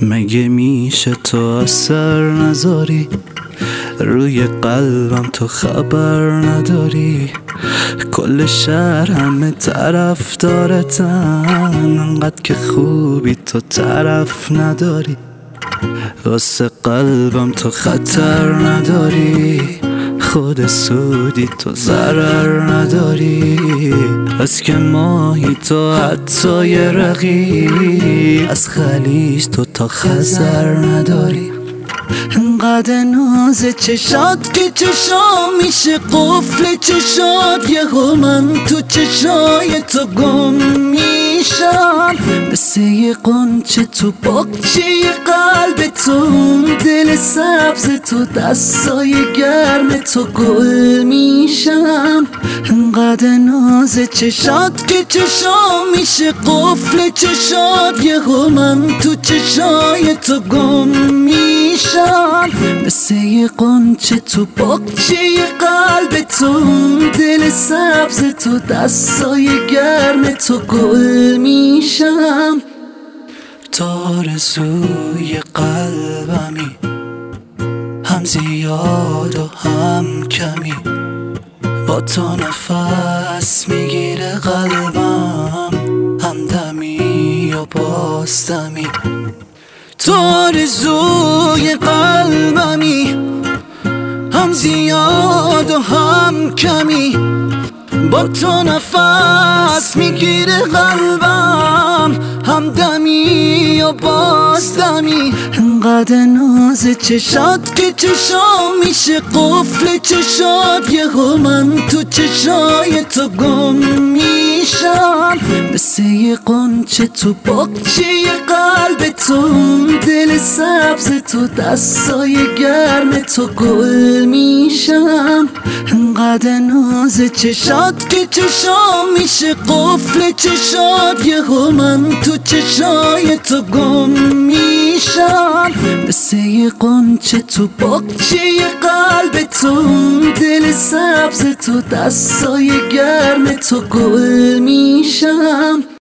مگه میشه تو اثر نذاری روی قلبم، تو خبر نداری کل شهر همه طرف دارتن، انقدر که خوبی تو طرف نداری، واسه قلبم تو خطر نداری، خود سودی تو ضرر نداری، از که ماهی تو حتی یه رقی، از خلیج تو تا خزر نداری، انقدر ناز چشات که چشام میشه قفل چشات، یهو من تو چشای تو گم میشم، مثل یه قنچه تو باغچه قلب تو، اون دل سبز تو دستای گرم تو گل میشم، انقدر ناز چشات که چشام میشه قفل چشات، یهو من تو چشای تو گم میشم، مثل یه قنچه تو باغچه قلب تو، اون دل سبز تو دستای گرم تو گل میشم، تو آرزوی قلبمی، هم زیاد و هم کمی، با تو نفس میگیره قلبم، هم دمی و باز دمی، تو آرزوی قلبمی، هم زیاد و هم کمی، با تو نفس میگیره قلبم، هم دمی و باز دمی، انقدر ناز چشات که چشام میشه قفل چشات، یهو من تو چشای تو گم میشم، مثل یه قنچه تو باغچه قلب تو، اون دل سبز تو دستای گرم تو گل میشم، انقدر ناز چشات که چشام میشه قفل چشات، یهو من تو چشای تو گم میشم، مثل یه قنچه تو باغچه قلب تو، اون دل سبز تو دستای گرم تو گل میشم.